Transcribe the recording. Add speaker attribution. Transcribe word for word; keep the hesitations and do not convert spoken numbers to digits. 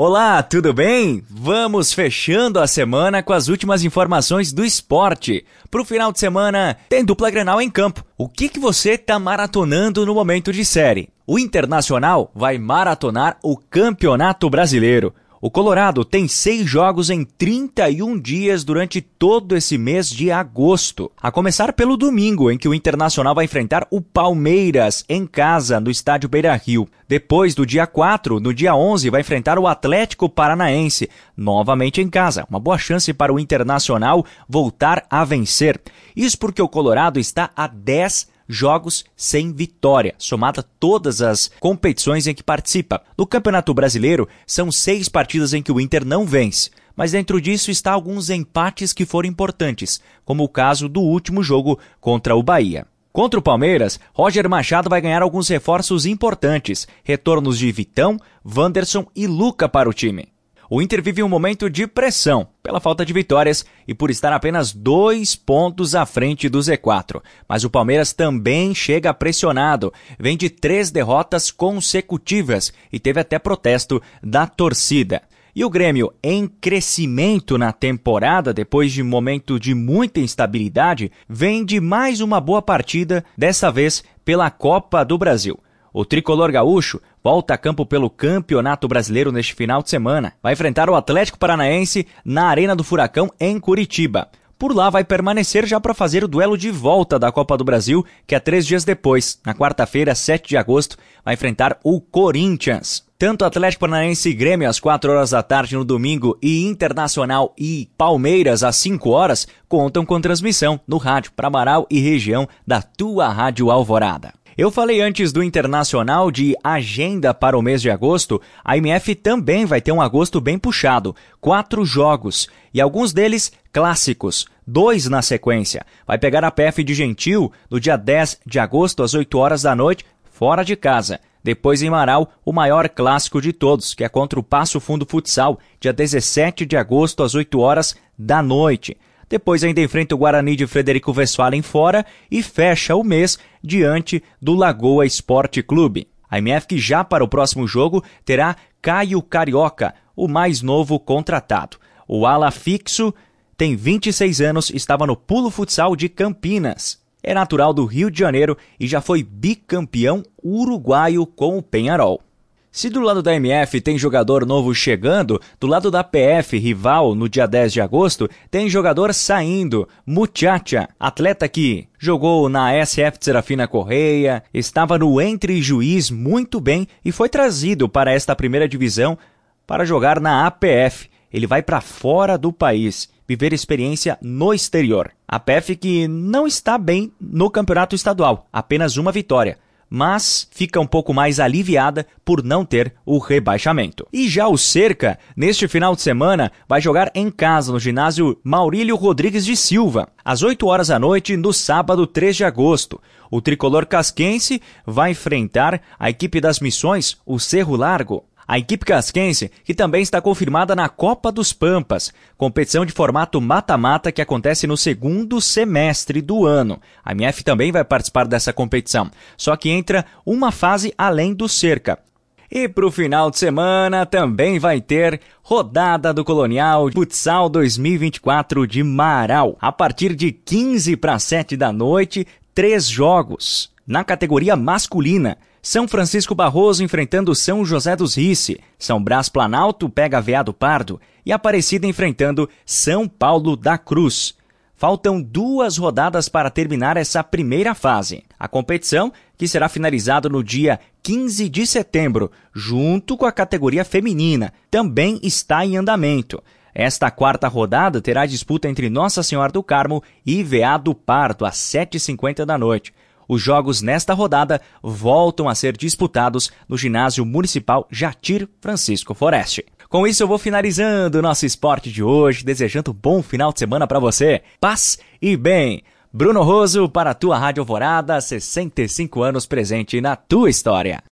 Speaker 1: Olá, tudo bem? Vamos fechando a semana com as últimas informações do esporte. Pro final de semana, tem dupla Grenal em campo. O que, que você tá maratonando no momento de série? O Internacional vai maratonar o Campeonato Brasileiro. O Colorado tem seis jogos em trinta e um dias durante todo esse mês de agosto. A começar pelo domingo, em que o Internacional vai enfrentar o Palmeiras em casa, no estádio Beira-Rio. Depois, do dia quatro, no dia onze, vai enfrentar o Atlético Paranaense, novamente em casa. Uma boa chance para o Internacional voltar a vencer. Isso porque o Colorado está a dez jogos sem vitória, somada todas as competições em que participa. No Campeonato Brasileiro, são seis partidas em que o Inter não vence, mas dentro disso está alguns empates que foram importantes, como o caso do último jogo contra o Bahia. Contra o Palmeiras, Roger Machado vai ganhar alguns reforços importantes, retornos de Vitão, Wanderson e Luca para o time. O Inter vive um momento de pressão pela falta de vitórias e por estar apenas dois pontos à frente do Z quatro. Mas o Palmeiras também chega pressionado, vem de três derrotas consecutivas e teve até protesto da torcida. E o Grêmio, em crescimento na temporada, depois de um momento de muita instabilidade, vem de mais uma boa partida, dessa vez pela Copa do Brasil. O tricolor gaúcho volta a campo pelo Campeonato Brasileiro neste final de semana. Vai enfrentar o Atlético Paranaense na Arena do Furacão, em Curitiba. Por lá vai permanecer já para fazer o duelo de volta da Copa do Brasil, que é três dias depois, na quarta-feira, sete de agosto, vai enfrentar o Corinthians. Tanto Atlético Paranaense e Grêmio às quatro horas da tarde no domingo e Internacional e Palmeiras às cinco horas contam com transmissão no rádio para Amaral e região da tua Rádio Alvorada. Eu falei antes do Internacional de agenda para o mês de agosto. A M F também vai ter um agosto bem puxado. Quatro jogos, e alguns deles clássicos. Dois na sequência. Vai pegar a P F de Gentil no dia dez de agosto, às oito horas da noite, fora de casa. Depois em Marau, o maior clássico de todos, que é contra o Passo Fundo Futsal, dia dezessete de agosto, às oito horas da noite. Depois ainda enfrenta o Guarani de Frederico Westphalen fora e fecha o mês diante do Lagoa Esporte Clube. A M F que já para o próximo jogo terá Caio Carioca, o mais novo contratado. O ala fixo tem vinte e seis anos, estava no Pulo Futsal de Campinas. É natural do Rio de Janeiro e já foi bicampeão uruguaio com o Peñarol. Se do lado da M F tem jogador novo chegando, do lado da P F, rival, no dia dez de agosto, tem jogador saindo, Muchacha, atleta que jogou na S F de Serafina Correia, estava no Entre Juiz muito bem e foi trazido para esta primeira divisão para jogar na A P F. Ele vai para fora do país, viver experiência no exterior. A P F que não está bem no campeonato estadual, apenas uma vitória, mas fica um pouco mais aliviada por não ter o rebaixamento. E já o Cerca, neste final de semana, vai jogar em casa no ginásio Maurílio Rodrigues de Silva, às oito horas da noite, no sábado três de agosto. O tricolor casquense vai enfrentar a equipe das Missões, o Cerro Largo. A equipe casquense, que também está confirmada na Copa dos Pampas, competição de formato mata-mata que acontece no segundo semestre do ano. A M F também vai participar dessa competição, só que entra uma fase além do Cerca. E para o final de semana também vai ter rodada do Colonial Futsal dois mil e vinte e quatro de Marau. A partir de quinze para sete da noite, três jogos. Na categoria masculina, São Francisco Barroso enfrentando São José dos Rice, São Brás Planalto pega Veado Pardo e Aparecida enfrentando São Paulo da Cruz. Faltam duas rodadas para terminar essa primeira fase. A competição, que será finalizada no dia quinze de setembro, junto com a categoria feminina, também está em andamento. Esta quarta rodada terá disputa entre Nossa Senhora do Carmo e Veado Pardo, às sete e cinquenta da noite. Os jogos nesta rodada voltam a ser disputados no ginásio municipal Jatir Francisco Foreste. Com isso eu vou finalizando o nosso esporte de hoje, desejando um bom final de semana para você. Paz e bem. Bruno Roso para a tua Rádio Alvorada, sessenta e cinco anos presente na tua história.